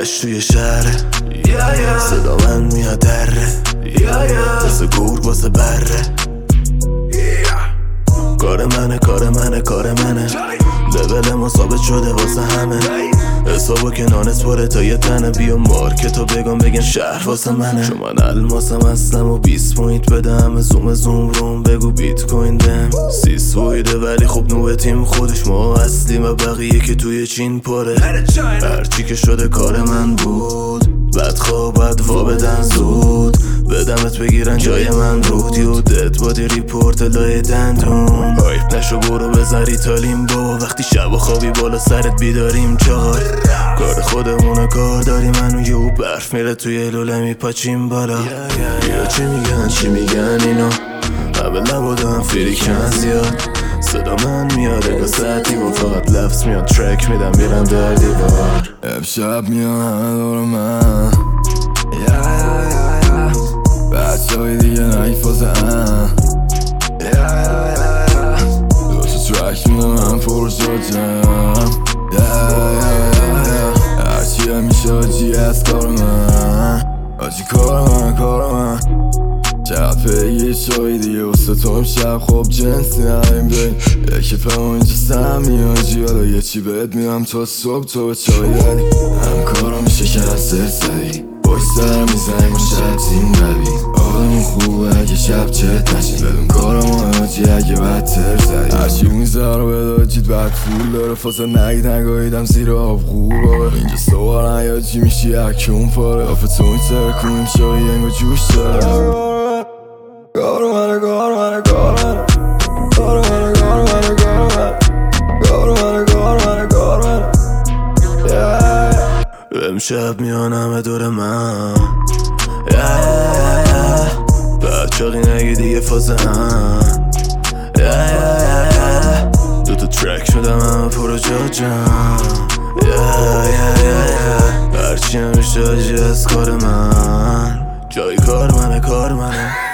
همش توی شهره صدا من میاد دره واسه گور واسه بره کار منه کار منه کار منه لول ما ثابت شده واسه همه حسابو که نانت پره تا یه تنه بیا مارکتو بگم بگن شهر واسه منه چون من الماسم هستم و 20 پوینت بدم زوم روم بگو بیت کوین دم 30 بویده ولی خب نوع تیم خودش ما اصلیم و بقیه که توی چین پره هرچی که شده کار من بود بد خواب بد وا بدن زود بدمت بگیرن جای من رودیو دد بادی ریپورت لای دندون هایپ نشو برو بزن ریتالیم با وقتی شب و خوابی بالا سرت بیداریم چهار کار خودمونه کار داری منو یهو برف میره توی لوله میپاچیم بالا یا چی میگن اینا همه لبادم فریکن زیاد صدا من میاد اگه ساعتی با فقط لفظ میاد ترک میدم میرم در دیوار امشب میان همه دور من بچه های دیگه نایفازه دو تا ترک میدم من پرزاجم هرچی همیشه آجی از کار من آجی کار من شب یه چای دیگه واسه تو امشب خوب جنسی نمیم بین یکی پمون اینجا سمی آجی حالا یه چی بهت میرم تا صبح تو به چای داری هم کارا میشه که از سری باش سر میزنیم و شب زین روی آدمون خوبه اگه شب چت نشید بدون کارا ما آجی اگه بدتر زدی هرچی میذاره بداجید بعد پول داره فاسه نگاهیدم زیر آب خوبه اینجا سوار نیاجی میشی اکیون پاره آفه تو این ترکونیم چای انگو جوش داره امشب میان همه دور من بچاقی نگی دیگه فازه هم دو تا ترک میدم همه پرو جاجم هرچی همیشه آجی از کار من جای کار منه